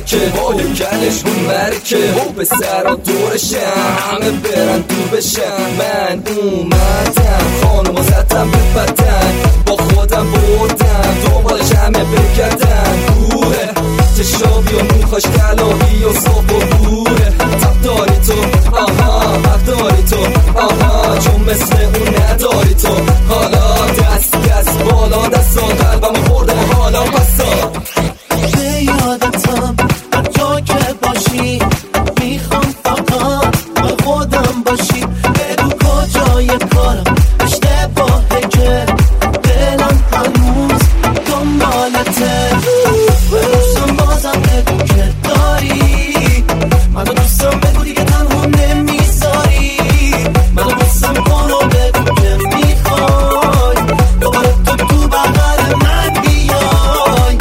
مرکه وای گلش اون مرکه و به سرا دورشن همه برن دور بشن من اومدم خانوما زدم به بدن با خودم بردم دنبالش همه بگردن بوره چشابی و موخاش کلاهی و صبح و بوره تب داری تو آها حق داری تو آها چون مثل اون نداری تو حالا دست بالا دستا قلبم برده حالا بسا به یادتم هر جا که باشی میخوام فقط با خودم باشی بگو کجای کارم اشتباهه که دلم هنوز دنبالته دوستم بازم بگو که داری منو دوستم بگو دیگه تنها نمیذاری منو دوستم کن و بگو که میخوای دوباره تو بغل من بیای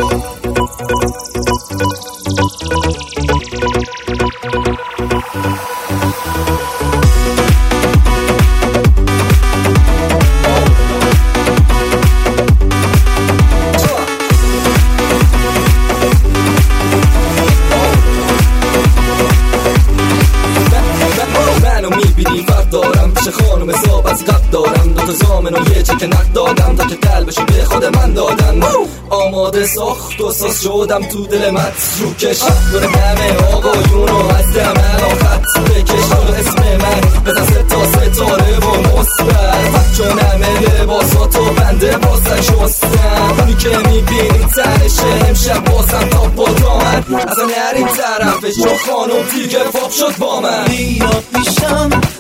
دارم پیش خانم حساب از قبل دارم دوتا زامن و یه چک نقد دادم تا که قلبشو به خود من دادن آماده ساخت و ساز شدم تو دل متروکش دور همه آقایونو از دمل خط بکش تو اسم من بزن ستاره و مصبت چون همه لباساتو بنده بازن شستم اونی که میبینی تنشه امشب بازم تا با دامن اصلا نریم طرفش چون خانم دیگه پاپ شد با من بیاد میشم